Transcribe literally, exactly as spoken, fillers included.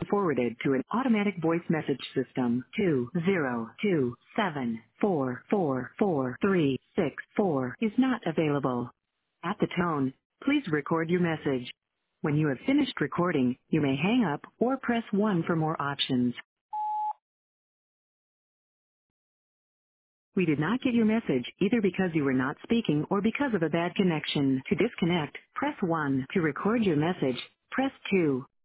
forwarded to an automatic voice message system. two zero two seven four four four three six four is not available. At the tone, please record your message. When you have finished recording, you may hang up or press one for more options. We did not get your message either because you were not speaking or because of a bad connection. To disconnect, press one. To record your message, press two.